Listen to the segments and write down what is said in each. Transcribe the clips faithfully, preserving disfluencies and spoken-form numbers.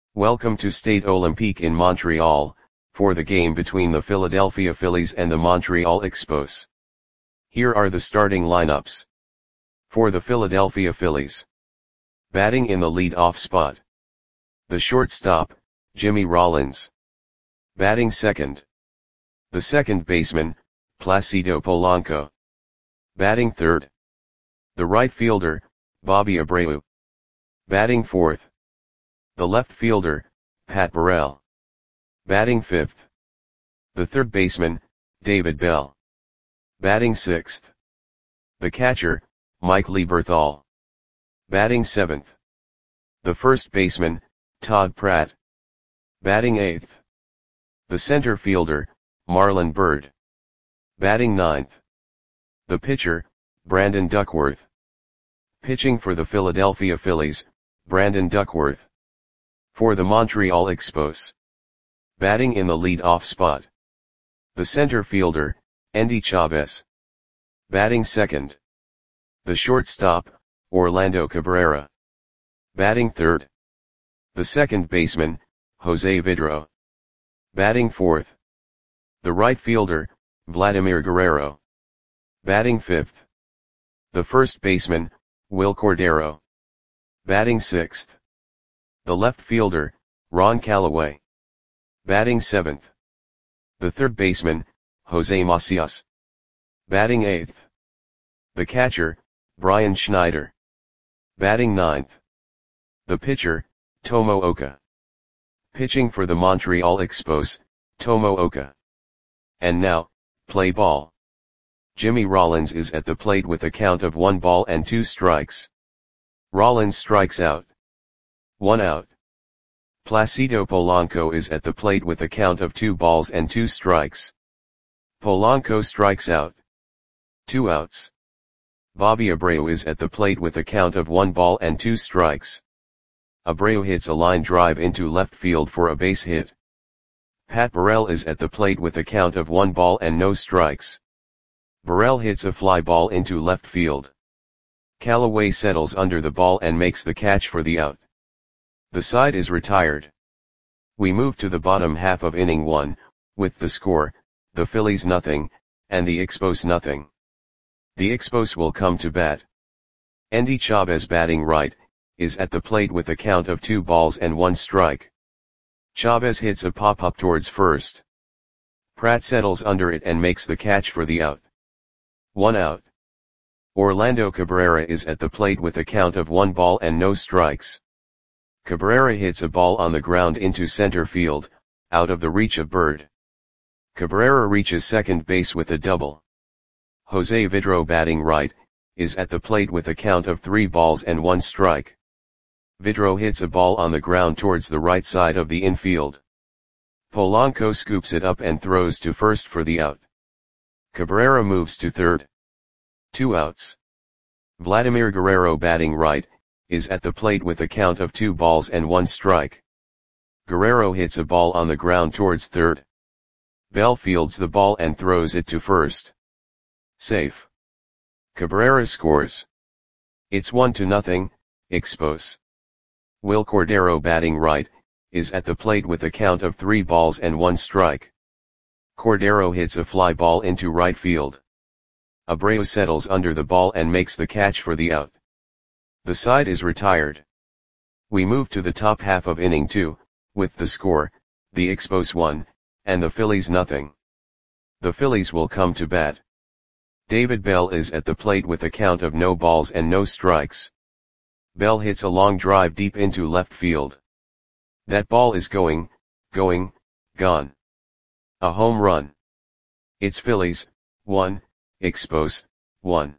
Welcome to Stade Olympique in Montreal, for the game between the Philadelphia Phillies and the Montreal Expos. Here are the starting lineups. For the Philadelphia Phillies. Batting in the lead-off spot. The shortstop, Jimmy Rollins. Batting second. The second baseman, Placido Polanco. Batting third. The right fielder, Bobby Abreu. Batting fourth. The left fielder, Pat Burrell. Batting fifth. The third baseman, David Bell. Batting sixth. The catcher, Mike Lieberthal. Batting seventh. The first baseman, Todd Pratt. Batting eighth. The center fielder, Marlon Byrd. Batting ninth. The pitcher, Brandon Duckworth. Pitching for the Philadelphia Phillies, Brandon Duckworth. For the Montreal Expos. Batting in the lead-off spot. The center fielder, Endy Chavez. Batting second. The shortstop, Orlando Cabrera. Batting third. The second baseman, Jose Vidro. Batting fourth. The right fielder, Vladimir Guerrero. Batting fifth. The first baseman, Wil Cordero. Batting sixth. The left fielder, Ron Callaway. Batting seventh. The third baseman, Jose Macias. Batting eighth. The catcher, Brian Schneider. Batting ninth. The pitcher, Tomo Oka. Pitching for the Montreal Expos, Tomo Oka. And now, play ball. Jimmy Rollins is at the plate with a count of one ball and two strikes. Rollins strikes out. One out. Placido Polanco is at the plate with a count of two balls and two strikes. Polanco strikes out. Two outs. Bobby Abreu is at the plate with a count of one ball and two strikes. Abreu hits a line drive into left field for a base hit. Pat Burrell is at the plate with a count of one ball and no strikes. Burrell hits a fly ball into left field. Callaway settles under the ball and makes the catch for the out. The side is retired. We move to the bottom half of inning one, with the score, the Phillies nothing, and the Expos nothing. The Expos will come to bat. Endy Chavez batting right, is at the plate with a count of two balls and one strike. Chavez hits a pop-up towards first. Pratt settles under it and makes the catch for the out. One out. Orlando Cabrera is at the plate with a count of one ball and no strikes. Cabrera hits a ball on the ground into center field, out of the reach of Byrd. Cabrera reaches second base with a double. Jose Vidro batting right, is at the plate with a count of three balls and one strike. Vidro hits a ball on the ground towards the right side of the infield. Polanco scoops it up and throws to first for the out. Cabrera moves to third. Two outs. Vladimir Guerrero batting right, is at the plate with a count of two balls and one strike. Guerrero hits a ball on the ground towards third. Bell fields the ball and throws it to first. Safe. Cabrera scores. It's one to nothing, Expos. Wil Cordero batting right, is at the plate with a count of three balls and one strike. Cordero hits a fly ball into right field. Abreu settles under the ball and makes the catch for the out. The side is retired. We move to the top half of inning two, with the score, the Expos one, and the Phillies nothing. The Phillies will come to bat. David Bell is at the plate with a count of no balls and no strikes. Bell hits a long drive deep into left field. That ball is going, going, gone. A home run. It's Phillies, one, Expos, one.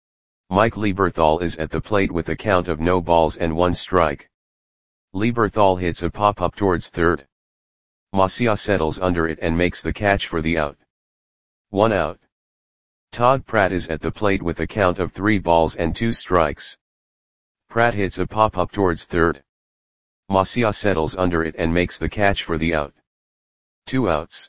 Mike Lieberthal is at the plate with a count of no balls and one strike. Lieberthal hits a pop-up towards third. Macias settles under it and makes the catch for the out. One out. Todd Pratt is at the plate with a count of three balls and two strikes. Pratt hits a pop-up towards third. Macias settles under it and makes the catch for the out. Two outs.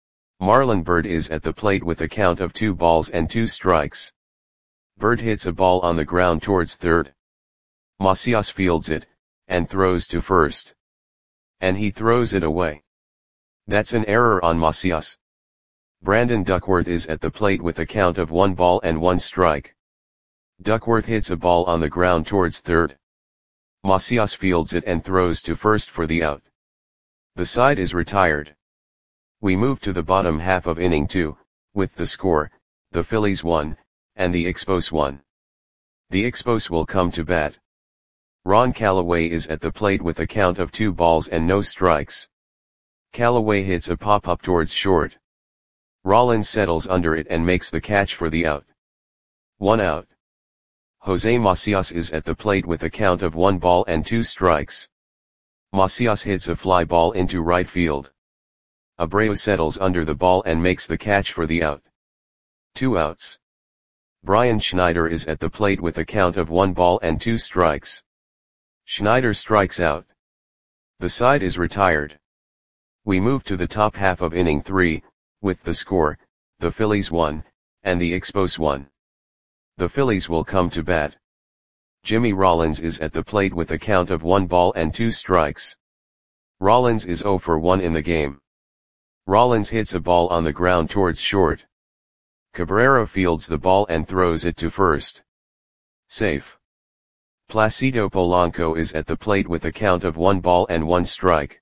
Marlon Byrd is at the plate with a count of two balls and two strikes. Byrd hits a ball on the ground towards third. Macias fields it, and throws to first. And he throws it away. That's an error on Macias. Brandon Duckworth is at the plate with a count of one ball and one strike. Duckworth hits a ball on the ground towards third. Macias fields it and throws to first for the out. The side is retired. We move to the bottom half of inning two, with the score, the Phillies one, and the Expos one. The Expos will come to bat. Ron Callaway is at the plate with a count of two balls and no strikes. Callaway hits a pop-up towards short. Rollins settles under it and makes the catch for the out. One out. Jose Macias is at the plate with a count of one ball and two strikes. Macias hits a fly ball into right field. Abreu settles under the ball and makes the catch for the out. Two outs. Brian Schneider is at the plate with a count of one ball and two strikes. Schneider strikes out. The side is retired. We move to the top half of inning three, with the score, the Phillies one, and the Expos one. The Phillies will come to bat. Jimmy Rollins is at the plate with a count of one ball and two strikes. Rollins is oh for one in the game. Rollins hits a ball on the ground towards short. Cabrera fields the ball and throws it to first. Safe. Placido Polanco is at the plate with a count of one ball and one strike.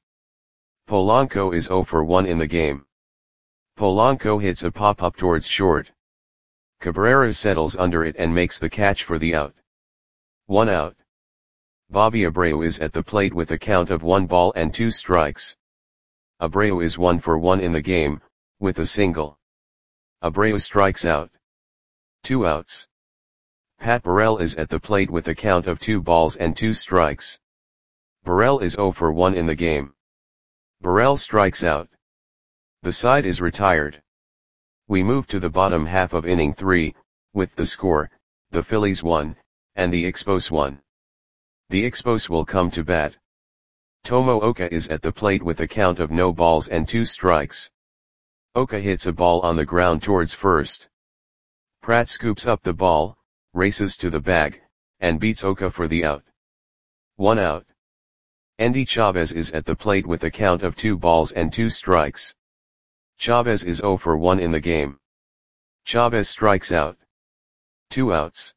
Polanco is oh for one in the game. Polanco hits a pop-up towards short. Cabrera settles under it and makes the catch for the out. One out. Bobby Abreu is at the plate with a count of one ball and two strikes. Abreu is one for one in the game, with a single. Abreu strikes out. Two outs. Pat Burrell is at the plate with a count of two balls and two strikes. Burrell is oh for one in the game. Burrell strikes out. The side is retired. We move to the bottom half of inning three, with the score, the Phillies one, and the Expos one. The Expos will come to bat. Tomo Oka is at the plate with a count of no balls and two strikes. Oka hits a ball on the ground towards first. Pratt scoops up the ball, races to the bag, and beats Oka for the out. One out. Endy Chavez is at the plate with a count of two balls and two strikes. Chavez is oh for one in the game. Chavez strikes out. Two outs.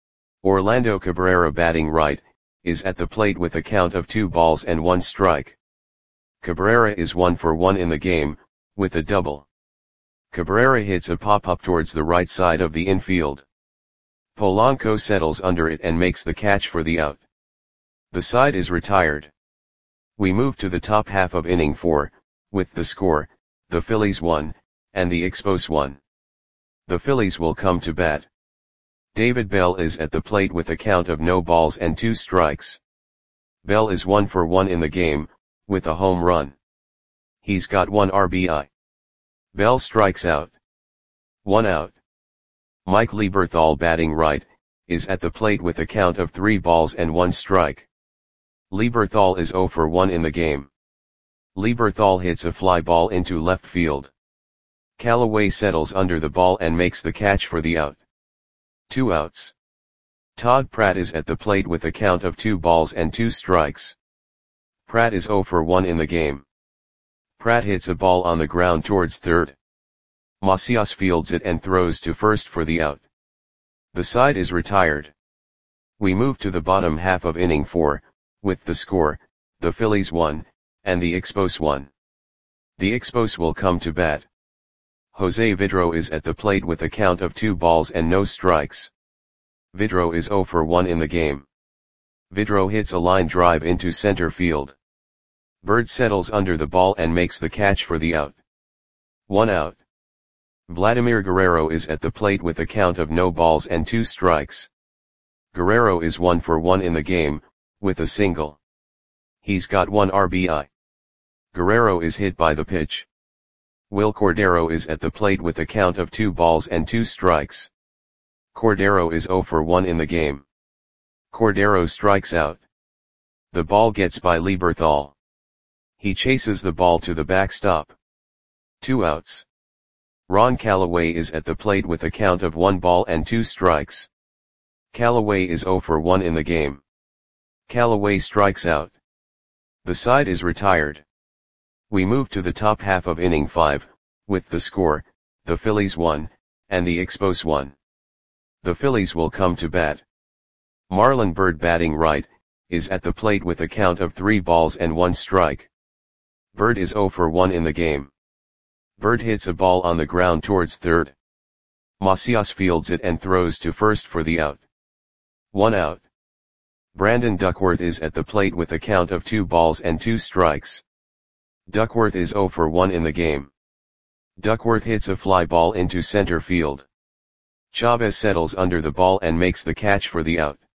Orlando Cabrera, batting right, is at the plate with a count of two balls and one strike. Cabrera is one for one in the game, with a double. Cabrera hits a pop-up towards the right side of the infield. Polanco settles under it and makes the catch for the out. The side is retired. We move to the top half of inning four, with the score, the Phillies one, and the Expos one. The Phillies will come to bat. David Bell is at the plate with a count of no balls and two strikes. Bell is one for one in the game, with a home run. He's got one R B I. Bell strikes out. One out. Mike Lieberthal, batting right, is at the plate with a count of three balls and one strike. Lieberthal is oh for one in the game. Lieberthal hits a fly ball into left field. Callaway settles under the ball and makes the catch for the out. Two outs. Todd Pratt is at the plate with a count of two balls and two strikes. Pratt is oh for one in the game. Pratt hits a ball on the ground towards third. Macias fields it and throws to first for the out. The side is retired. We move to the bottom half of inning four, with the score, the Phillies one, and the Expos one. The Expos will come to bat. Jose Vidro is at the plate with a count of two balls and no strikes. Vidro is oh for one in the game. Vidro hits a line drive into center field. Bird settles under the ball and makes the catch for the out. One out. Vladimir Guerrero is at the plate with a count of no balls and two strikes. Guerrero is one for one in the game, with a single. He's got one R B I. Guerrero is hit by the pitch. Will Cordero is at the plate with a count of two balls and two strikes. Cordero is oh for one in the game. Cordero strikes out. The ball gets by Lieberthal. He chases the ball to the backstop. Two outs. Ron Callaway is at the plate with a count of one ball and two strikes. Callaway is oh for one in the game. Callaway strikes out. The side is retired. We move to the top half of inning five, with the score, the Phillies one, and the Expos one. The Phillies will come to bat. Marlon Byrd, batting right, is at the plate with a count of three balls and one strike. Byrd is zero for one in the game. Byrd hits a ball on the ground towards third. Macias fields it and throws to first for the out. One out. Brandon Duckworth is at the plate with a count of two balls and two strikes. Duckworth is zero for one in the game. Duckworth hits a fly ball into center field. Chavez settles under the ball and makes the catch for the out.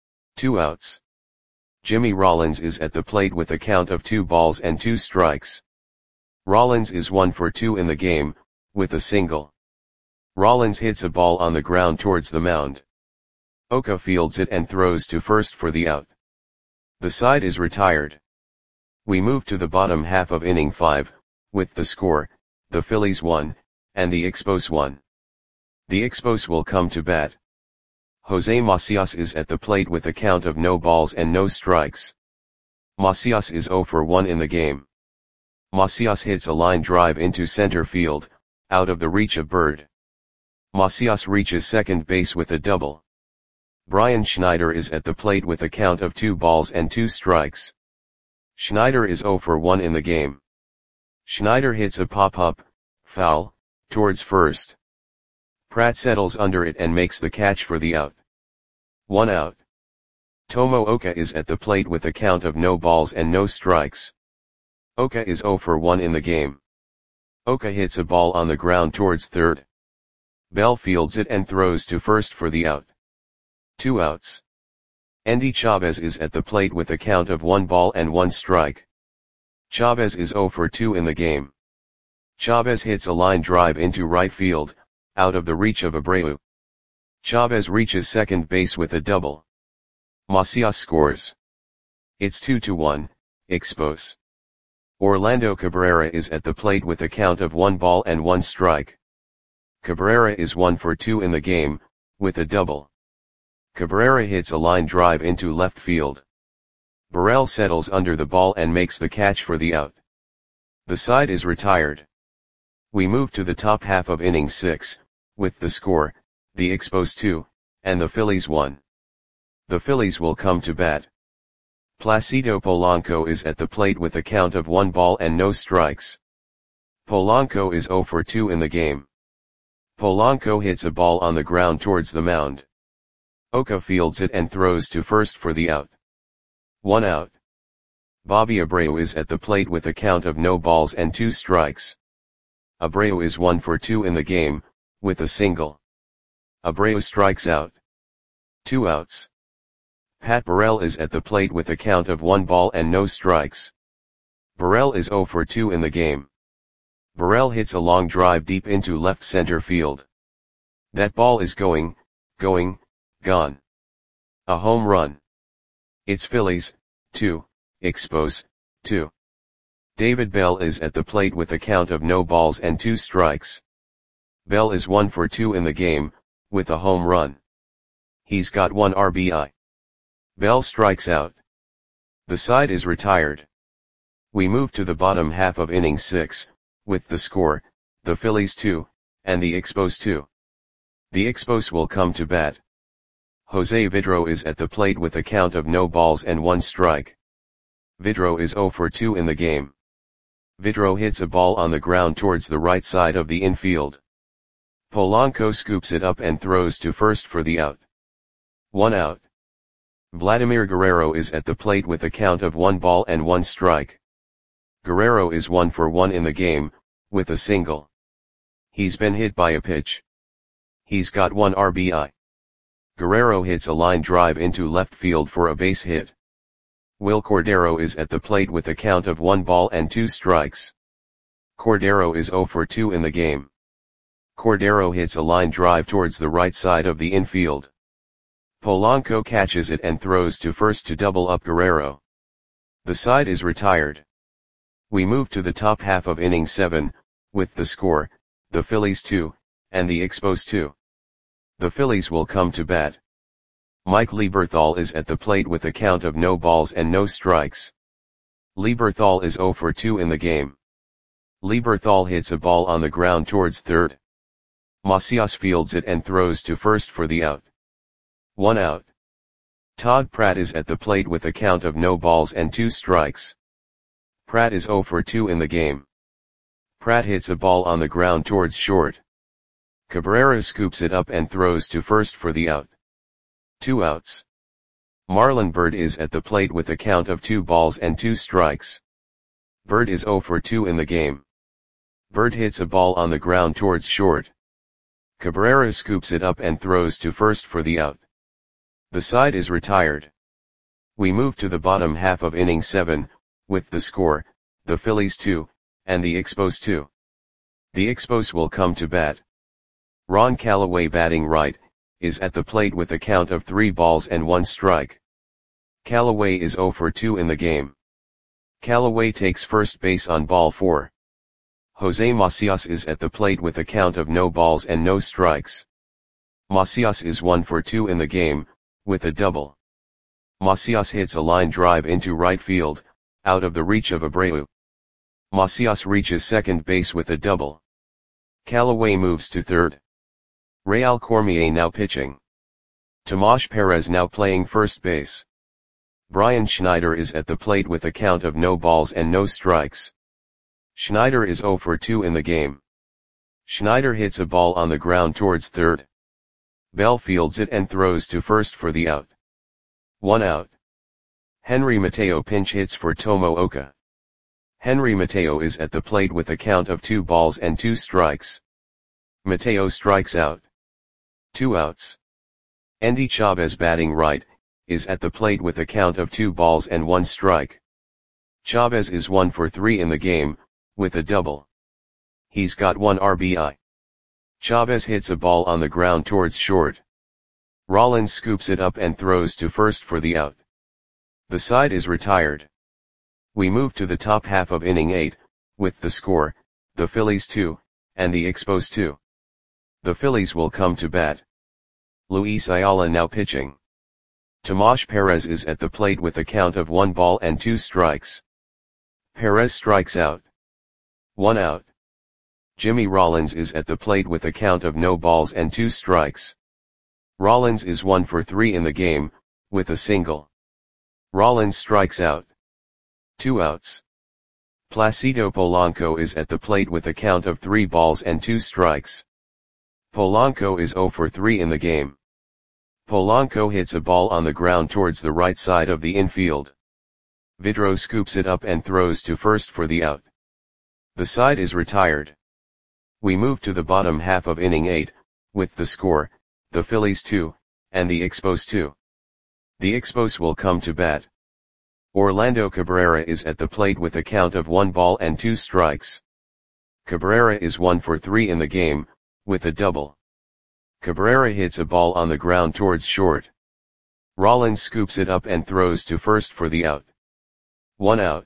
Two outs. Jimmy Rollins is at the plate with a count of two balls and two strikes. Rollins is one for two in the game, with a single. Rollins hits a ball on the ground towards the mound. Oka fields it and throws to first for the out. The side is retired. We move to the bottom half of inning five, with the score, the Phillies one, and the Expos one. The Expos will come to bat. Jose Macias is at the plate with a count of no balls and no strikes. Macias is zero for one in the game. Macias hits a line drive into center field, out of the reach of Byrd. Macias reaches second base with a double. Brian Schneider is at the plate with a count of two balls and two strikes. Schneider is zero for one in the game. Schneider hits a pop-up, foul, towards first. Pratt settles under it and makes the catch for the out. One out. Tomo Oka is at the plate with a count of no balls and no strikes. Oka is zero for one in the game. Oka hits a ball on the ground towards third. Bell fields it and throws to first for the out. Two outs. Endy Chavez is at the plate with a count of one ball and one strike. Chavez is zero for two in the game. Chavez hits a line drive into right field, out of the reach of Abreu. Chavez reaches second base with a double. Macias scores. It's two to one, Expos. Orlando Cabrera is at the plate with a count of one ball and one strike. Cabrera is one for two in the game, with a double. Cabrera hits a line drive into left field. Burrell settles under the ball and makes the catch for the out. The side is retired. We move to the top half of inning six, with the score, the Expos two, and the Phillies one. The Phillies will come to bat. Placido Polanco is at the plate with a count of one ball and no strikes. Polanco is zero for two in the game. Polanco hits a ball on the ground towards the mound. Oka fields it and throws to first for the out. One out. Bobby Abreu is at the plate with a count of no balls and two strikes. Abreu is one for two in the game, with a single. Abreu strikes out. Two outs. Pat Burrell is at the plate with a count of one ball and no strikes. Burrell is zero for two in the game. Burrell hits a long drive deep into left center field. That ball is going, going, gone. A home run. It's Phillies, two, Expos, two. David Bell is at the plate with a count of no balls and two strikes. Bell is one for two in the game, with a home run. He's got one R B I. Bell strikes out. The side is retired. We move to the bottom half of inning six, with the score, the Phillies two, and the Expos two. The Expos will come to bat. Jose Vidro is at the plate with a count of no balls and one strike. Vidro is zero for two in the game. Vidro hits a ball on the ground towards the right side of the infield. Polanco scoops it up and throws to first for the out. One out. Vladimir Guerrero is at the plate with a count of one ball and one strike. Guerrero is one for one in the game, with a single. He's been hit by a pitch. He's got one R B I. Guerrero hits a line drive into left field for a base hit. Will Cordero is at the plate with a count of one ball and two strikes. Cordero is zero for two in the game. Cordero hits a line drive towards the right side of the infield. Polanco catches it and throws to first to double up Guerrero. The side is retired. We move to the top half of inning seven, with the score, the Phillies two, and the Expos two. The Phillies will come to bat. Mike Lieberthal is at the plate with a count of no balls and no strikes. Lieberthal is zero for two in the game. Lieberthal hits a ball on the ground towards third. Macias fields it and throws to first for the out. One out. Todd Pratt is at the plate with a count of no balls and two strikes. Pratt is zero for two in the game. Pratt hits a ball on the ground towards short. Cabrera scoops it up and throws to first for the out. Two outs. Marlon Byrd is at the plate with a count of two balls and two strikes. Byrd is zero for two in the game. Byrd hits a ball on the ground towards short. Cabrera scoops it up and throws to first for the out. The side is retired. We move to the bottom half of inning seven, with the score, the Phillies two, and the Expos two. The Expos will come to bat. Ron Callaway, batting right, is at the plate with a count of three balls and one strike. Callaway is zero for two in the game. Callaway takes first base on ball four. Jose Macias is at the plate with a count of no balls and no strikes. Macias is one for two in the game, with a double. Macias hits a line drive into right field, out of the reach of Abreu. Macias reaches second base with a double. Callaway moves to third. Real Cormier now pitching. Tomas Perez now playing first base. Brian Schneider is at the plate with a count of no balls and no strikes. Schneider is zero for two in the game. Schneider hits a ball on the ground towards third. Bell fields it and throws to first for the out. One out. Henry Mateo pinch hits for Tomooka. Henry Mateo is at the plate with a count of two balls and two strikes. Mateo strikes out. Two outs. Endy Chavez, batting right, is at the plate with a count of two balls and one strike. Chavez is one for three in the game, with a double. He's got one R B I. Chavez hits a ball on the ground towards short. Rollins scoops it up and throws to first for the out. The side is retired. We move to the top half of inning eight, with the score, the Phillies two, and the Expos two. The Phillies will come to bat. Luis Ayala now pitching. Tomas Perez is at the plate with a count of one ball and two strikes. Perez strikes out. One out. Jimmy Rollins is at the plate with a count of no balls and two strikes. Rollins is one for three in the game, with a single. Rollins strikes out. Two outs. Placido Polanco is at the plate with a count of three balls and two strikes. Polanco is zero for three in the game. Polanco hits a ball on the ground towards the right side of the infield. Vidro scoops it up and throws to first for the out. The side is retired. We move to the bottom half of inning eight, with the score, the Phillies two, and the Expos two. The Expos will come to bat. Orlando Cabrera is at the plate with a count of one ball and two strikes. Cabrera is one for three in the game, with a double. Cabrera hits a ball on the ground towards short. Rollins scoops it up and throws to first for the out. One out.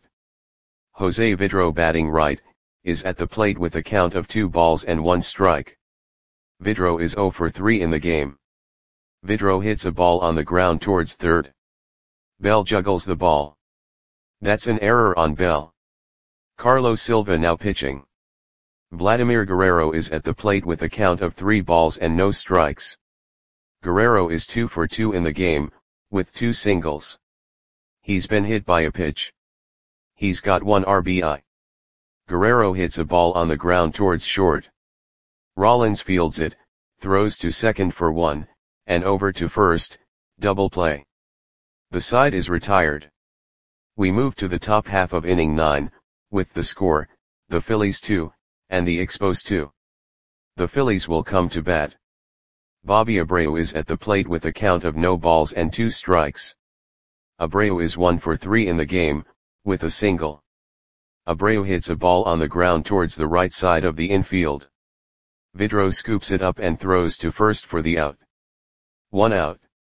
Jose Vidro, batting right, is at the plate with a count of two balls and one strike. Vidro is zero for three in the game. Vidro hits a ball on the ground towards third. Bell juggles the ball. That's an error on Bell. Carlos Silva now pitching. Vladimir Guerrero is at the plate with a count of three balls and no strikes. Guerrero is two for two in the game, with two singles. He's been hit by a pitch. He's got one R B I. Guerrero hits a ball on the ground towards short. Rollins fields it, throws to second for one, and over to first, double play. The side is retired. We move to the top half of inning nine, with the score, the Phillies two, and the Expos two. The Phillies will come to bat. Bobby Abreu is at the plate with a count of no balls and two strikes. Abreu is one for three in the game, with a single. Abreu hits a ball on the ground towards the right side of the infield. Vidro scoops it up and throws to first for the out. One out.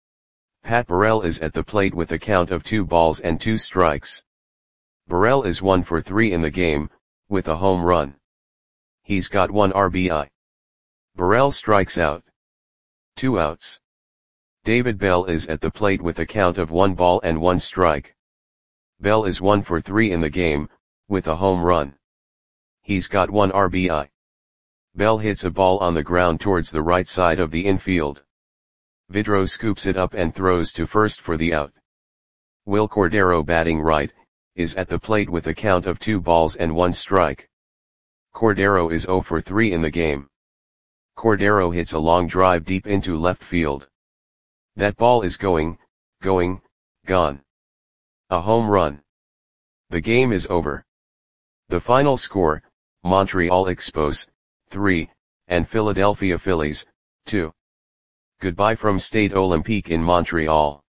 Pat Burrell is at the plate with a count of two balls and two strikes. Burrell is one for three in the game, with a home run. He's got one R B I. Burrell strikes out. Two outs. David Bell is at the plate with a count of one ball and one strike. Bell is one for three in the game, with a home run. He's got one R B I. Bell hits a ball on the ground towards the right side of the infield. Vidro scoops it up and throws to first for the out. Will Cordero, batting right, is at the plate with a count of two balls and one strike. Cordero is zero for three in the game. Cordero hits a long drive deep into left field. That ball is going, going, gone. A home run. The game is over. The final score, Montreal Expos, three, and Philadelphia Phillies, two. Goodbye from Stade Olympique in Montreal.